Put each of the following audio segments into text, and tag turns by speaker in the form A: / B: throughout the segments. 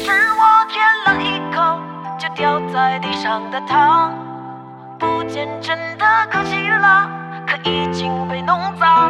A: 是我舔了一口就掉在地上的糖，不见真的可惜了，可已经被弄脏。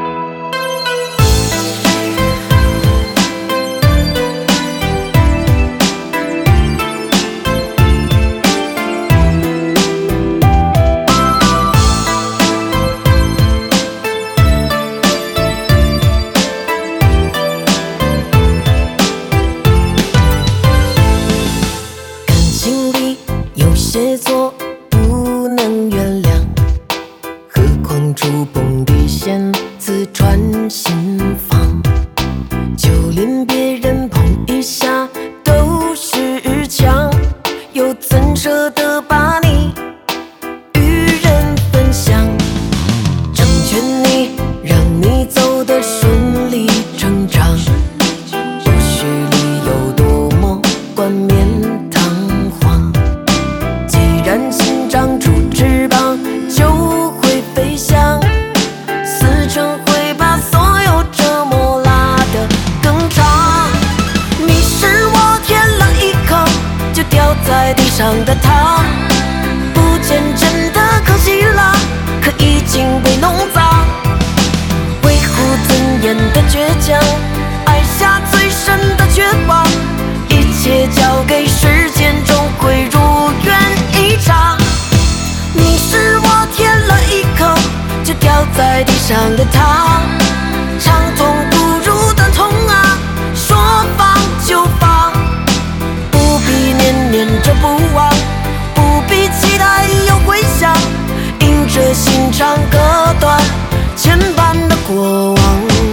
B: 写作不能原谅，何况触碰底线，自穿心房。就连别人碰一下都是墙，又怎舍得把你与人分享？成全你，让你走得顺理成章，不需理由多么冠冕堂皇。既然心长出翅膀，就会飞翔，死撑会把所有折磨拉得更长。你是我舔了一口就掉在地上的糖，不见真的可惜了，可已经被弄脏。维护尊严的倔强，爱下最深的绝望，一切交给时间，终会如愿以偿。你是我舔了一口就掉在地上的糖，长痛不如短痛啊，说放就放，不必念念着不忘，不必期待有回响，迎着心肠割断牵绊的过往。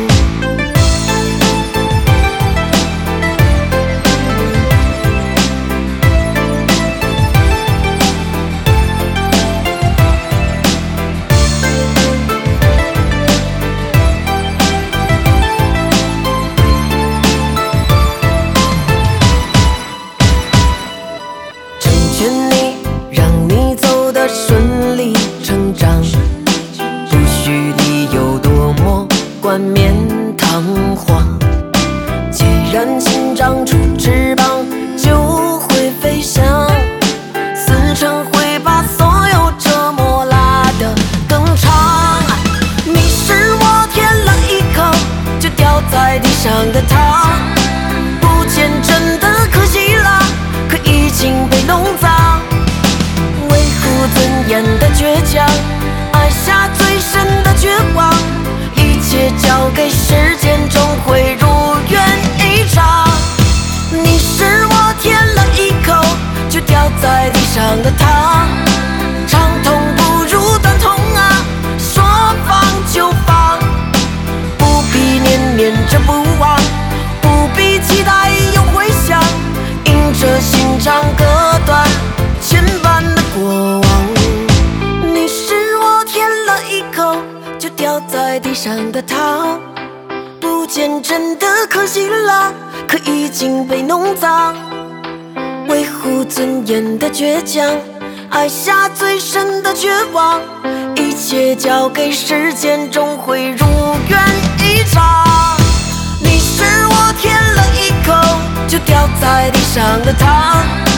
B: 你让你走得顺理成章，不需理由多么冠冕堂皇。既然心长出翅膀，就会飞翔，死撑会把所有折磨拉得更长。你是我舔了一口就掉在地上的糖，不见真的可惜了，可已经被弄脏。尊严的倔强，爱下最深的绝望，一切交给时间，终会如愿以偿。你是我舔了一口就掉在地上的糖，长痛不如短痛啊，说放就放，不必念念着不忘，不必期待有回响，迎着心肠割断牵绊的过往。就掉在地上的糖，不见真的可惜了，可已经被弄脏。维护尊严的倔强，爱下最深的绝望，一切交给时间，终会如愿以偿。你是我舔了一口就掉在地上的糖，